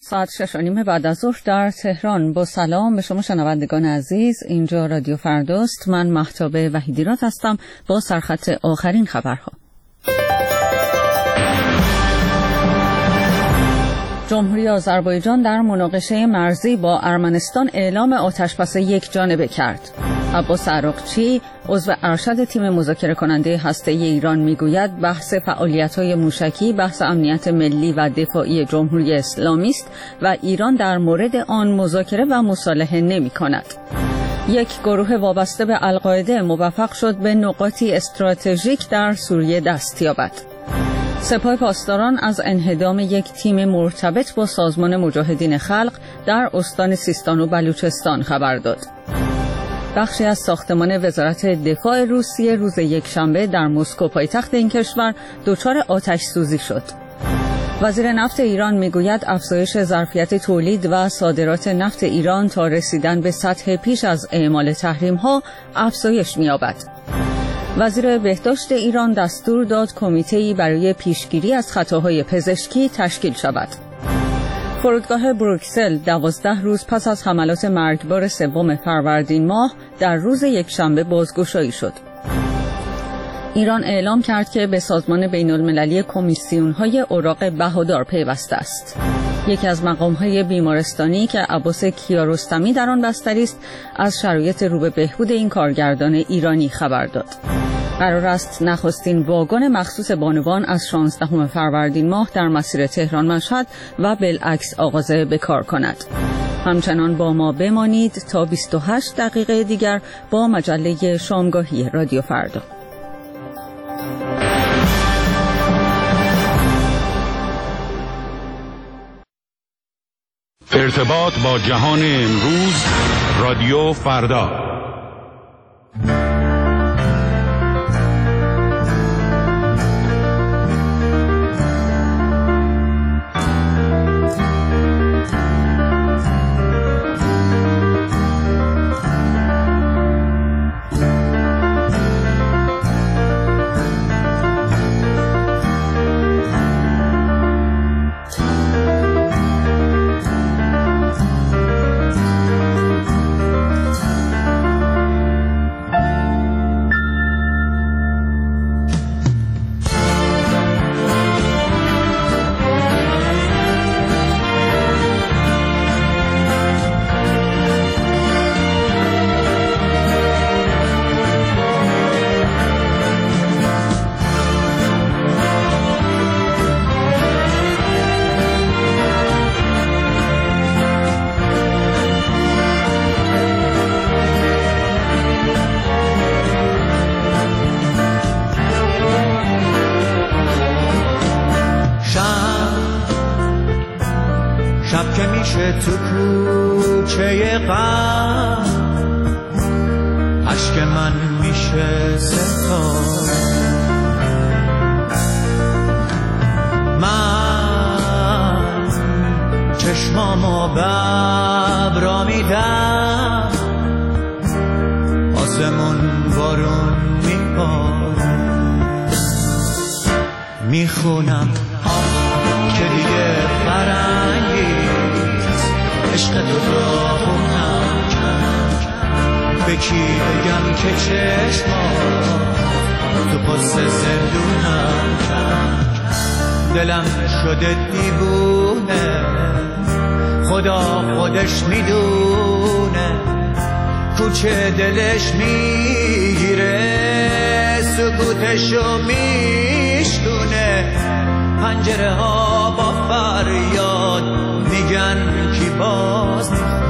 ساعت 6:30 بعد از ظهر در تهران. با سلام به شما شنوندگان عزیز، اینجا رادیو فرداست. من مهتاب وحیدی‌راد هستم با سرخط آخرین خبرها. جمهوری آذربایجان در مناقشه مرزی با ارمنستان اعلام آتش‌بس یکجانبه کرد. عباس عراقچی، عضو ارشد تیم مذاکره کننده هسته‌ای ایران میگوید بحث فعالیت‌های موشکی بحث امنیت ملی و دفاعی جمهوری اسلامی است و ایران در مورد آن مذاکره و مصالحه نمی‌کند. یک گروه وابسته به القاعده موفق شد به نقاطی استراتژیک در سوریه دست یابد. سپاه پاسداران از انهدام یک تیم مرتبط با سازمان مجاهدین خلق در استان سیستان و بلوچستان خبر داد. بخشی از ساختمان وزارت دفاع روسیه روز یکشنبه در مسکو پایتخت این کشور دچار آتش سوزی شد. وزیر نفت ایران میگوید افزایش ظرفیت تولید و صادرات نفت ایران تا رسیدن به سطح پیش از اعمال تحریم‌ها افزایش می‌یابد. وزیر بهداشت ایران دستور داد کمیته‌ای برای پیشگیری از خطاهای پزشکی تشکیل شود. فرودگاه بروکسل 12 روز پس از حملات مرگبار 3 فروردین ماه در روز یکشنبه بازگشایی شد. ایران اعلام کرد که به سازمان بین‌المللی کمیسیون‌های اوراق بهادار پیوسته است. یکی از مقام‌های بیمارستانی که عباس کیارستمی در آن بستری است، از شرایط رو به بهبود این کارگردان ایرانی خبر داد. قرار است نخستین واگن مخصوص بانوان از 16 فروردین ماه در مسیر تهران مشهد و بالعکس آغاز به کار کند. همچنان با ما بمانید تا 28 دقیقه دیگر با مجله شامگاهی رادیو فردا. ارتباط با جهان امروز، رادیو فردا. تو کوچه غم اشک من میشه ستاره، من چشمامو به ابرا میدم، آسمون بارون میباره، میخونم که دیگه فرنگی عشق تو را خونم کرد، به کی بگم که چشمات تو پس زندونم کرد، دلم شده دیوونه، خدا خودش میدونه، کوچه دلش میگیره، سکوتشو میشکونه، پنجره ها با فریاد میگن کی باز میخونه.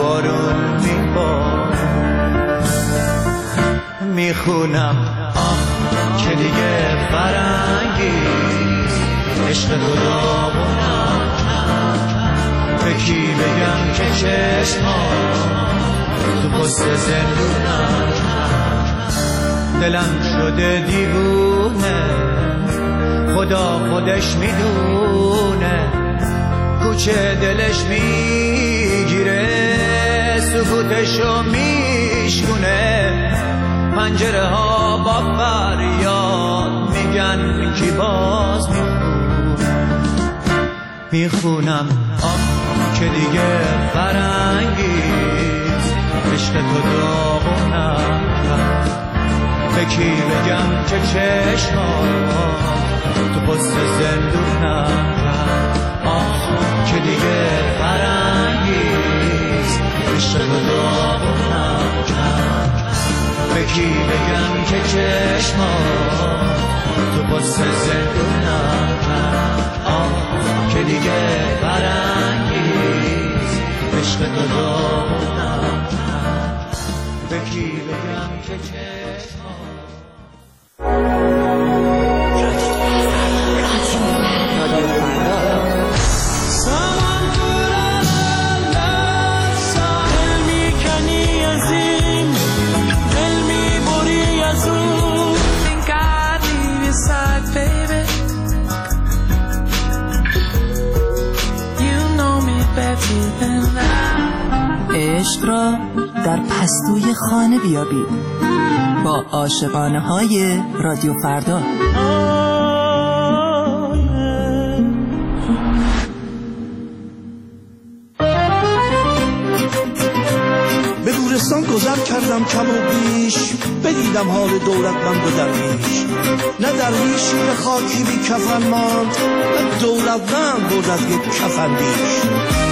بارون میخونم که دیگه فرنگی عشق تو داغونم به کی بگم که چشمام تو پست زندونم دلم شده دیوونه خدا خودش میدونه کوچه دلش میگیره سکوتشو میشکونه پنجره ها با فریاد میگن کی باز میخونم که دیگه فرنگی عشق تو داغونم به کی بگم که چشمام تو پست زندونم که دیگه فرنگی عشق تو داغونم به کی بگم که چشمام تو پست زندونم که دیگه فرنگیز عشق تو داغونم به کی بگم که چشمام عشق را در پستوی خانه بیابید با عاشقانه های رادیو فردا. به گورستان گذر کردم کم و بیش بدیدم حال دولتمند و درویش نه درویشی به خاکی بی کفن ماند نه دولتمند بود از یک کفن بیش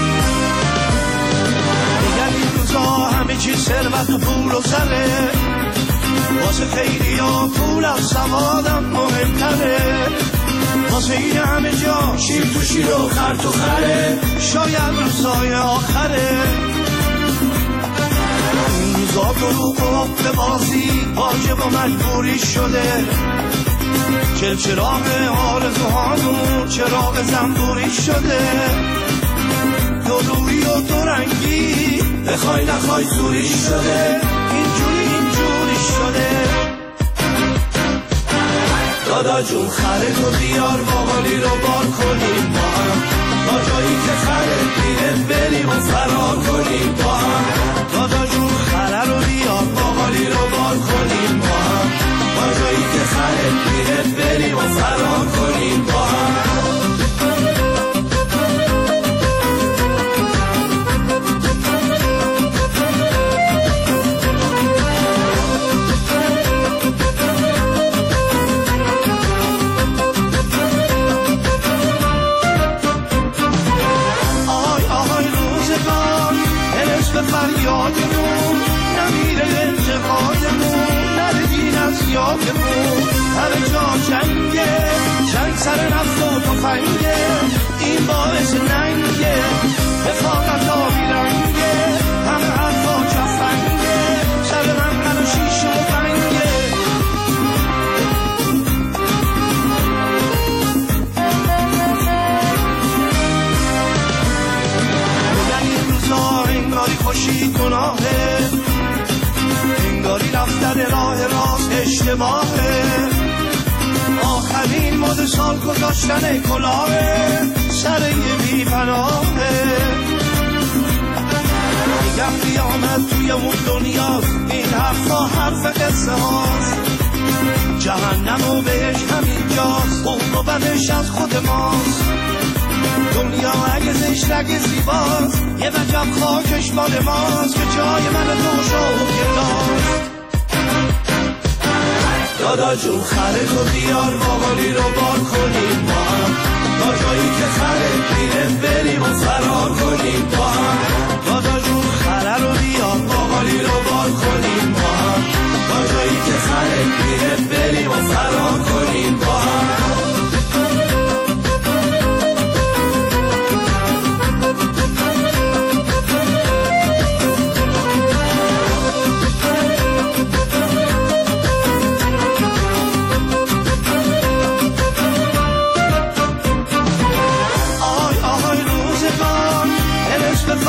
همه چیز ثروت و پول و زره واسه خیلی ها پول از سوادم مهمتره واسه این همه جا شیر تو شیر و خر تو خره شاید روزای آخره این روزا دروغ و حب بازی واجب و مجبوری شده چراغ آرزوهامون چراغ زنبوری شده دو روی و دو رنگی بخوای نخوای زوری شده اینجوری شده دادا جون خره تو بیار باقالی رو بار کنیم با هم تا جایی که خره میره بریم و فرار کنیم با هم دادا جون خره رو بیار باقالی رو بار کنیم با هم تا جایی که خره میره بریم و فرار کنیم با هم فریادمون نمیره انتقادمون نره دین از یادمون همه جا جنگه جنگ سر نفت و تفنگه این باعث ننگه رفاقت آبی رنگه همه حرفا جفنگه سر من و شیش و بنگه بودن این روزا انگاری خوشی گناهه انگاری رفتن راه راست اشتباهه آخرین مد سال گذاشتن کلاهه سر یه بی پناهه میگم قیامت توی اون دنیاست این حرفا حرف قصه هاست جهنم و بهش همینجاست اون و بدش از خود ماست دنیا اگه زشت اگه زیباست یه وجب خاکش مال ماست که جای من تو شوکه داشت دادا جون خره تو بیار باقالی رو بار کنیم با هم تا جایی که خره میره بریم و فرار کنیم با هم دادا جون خره رو بیار باقالی رو بار کنیم با هم تا جایی که خره میره بریم و فرار کنیم با هم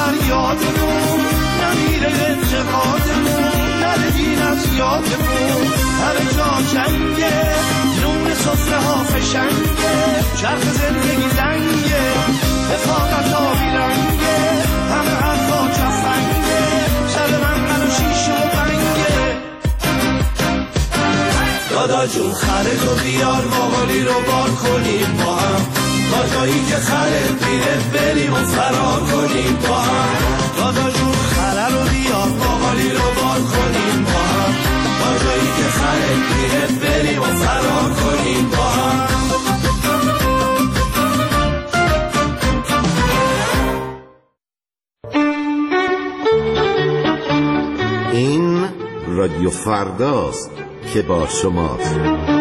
فریادمون، نمیره اعتقادمون، نرگین از یادمون. همه جا جنگه، نون سفره ها فشنگه، چرخ زندگی زنگه، رفاقت ها بیرنگه، همه حرفا جفنگه، سر من و شیشه و بنگه. دادا جون خره تو بیار، ماهالی رو بار کنیم با هم، تا جایی که خره میره بریم و فرار کنیم با هم. دادا جون خره رو بیار، ماهالی رو بار کنیم با هم، تا جایی که خره میره بریم و فرار کنیم با هم. این رادیو فرداست که با شماست.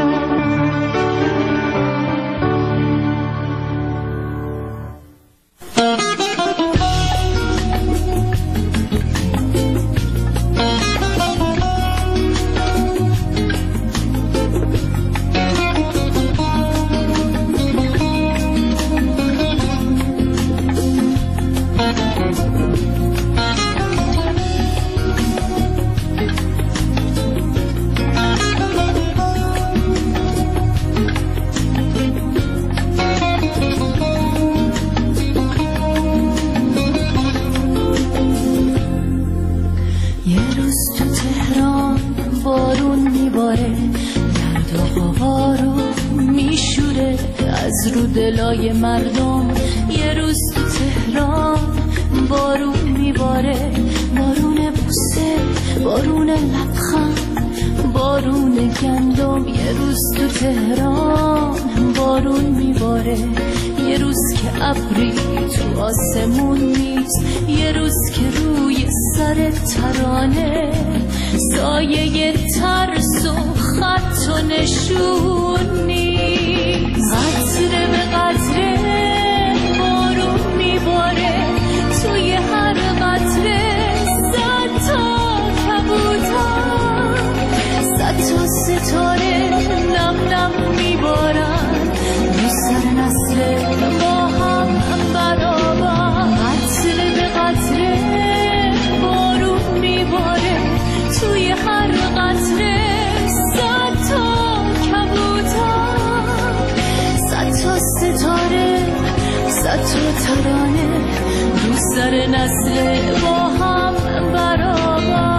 دلای مردم. یه روز تو تهران بارون میباره، بارون بوسه، بارون لبخند، بارون گندم. یه روز تو تهران بارون میباره، یه روز که ابری تو آسمون نیست، یه روز که روی سر ترانه سایه ترس و خط و نشون نیست. قطره به قطره بارون میباره، توی هر قطره صد تا کبوتر، صد تا ستاره نم نم میبارن رو سر نسل با هم برابر. قطره به قطره بارون میباره، توی هر قطره صد تا کبوتر، صد تا ستاره، صد تا ترانه رو سر نسل با هم برابر.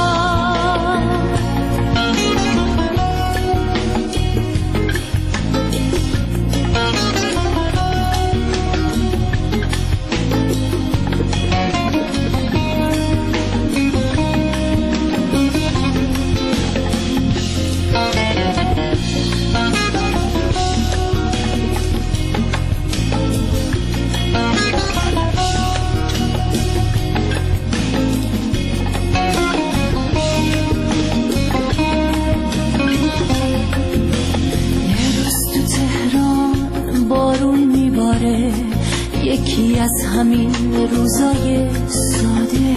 یکی از همین روزای ساده،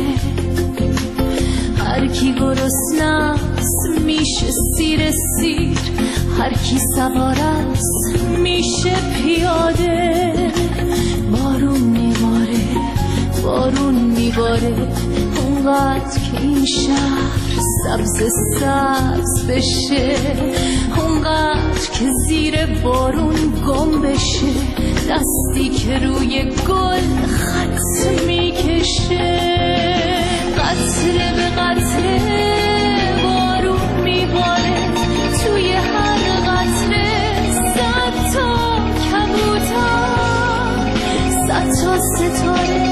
هر کی گرسنه‌ست میشه سیر سیر، هر کی سوار است میشه پیاده. بارون میباره، بارون میباره، اونقدر که این شهر سبز سبز بشه، اونقدر که زیر بارون گم بشه، دستی که روی گل خط میکشه. قطره به قطره بارون میباره، توی هر قطره صد تا کبوتر، صد تا ستاره